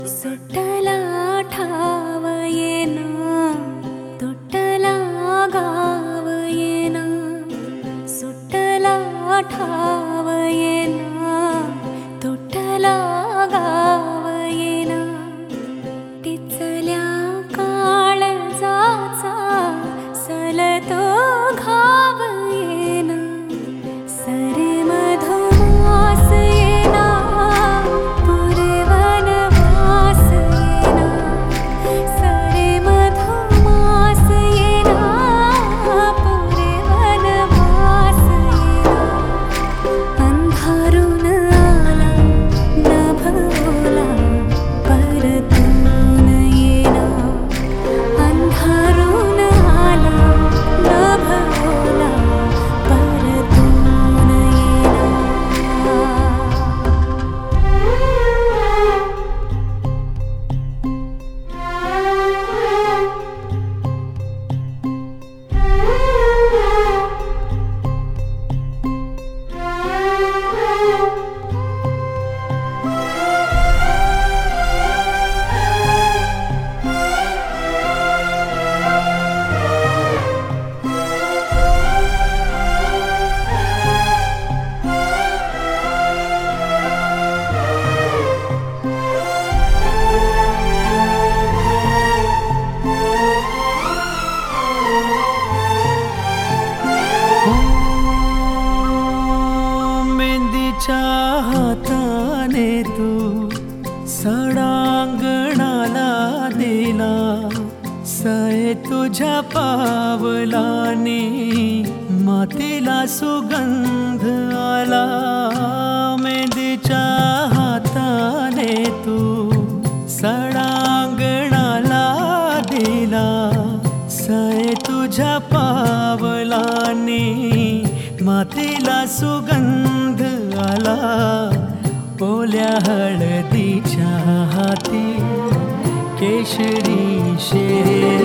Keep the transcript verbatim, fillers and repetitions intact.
सुटला ठाव येना तुटला गाव येना सुटला ठाव येना तुटला गाव येना टिचल्या काळजाचा सलतो घाव येना सरे मधुमास येना पुरवन वास येना सरे मधुमास येना पुरवन वास येना अंधारून आला नभ ओला परतून येना अंधारून आला नभ ओला परतून येना हाताने तू सडांगणाला दिला सय तुझ्या पावलाने मातीला सुगंध आला मेंदीच्या हाताने तू सडांगणाला दिला सय तुझ्या पावलाने मातीला सुगंध आला ओल्या हळदीच्या हाती केशरी शेर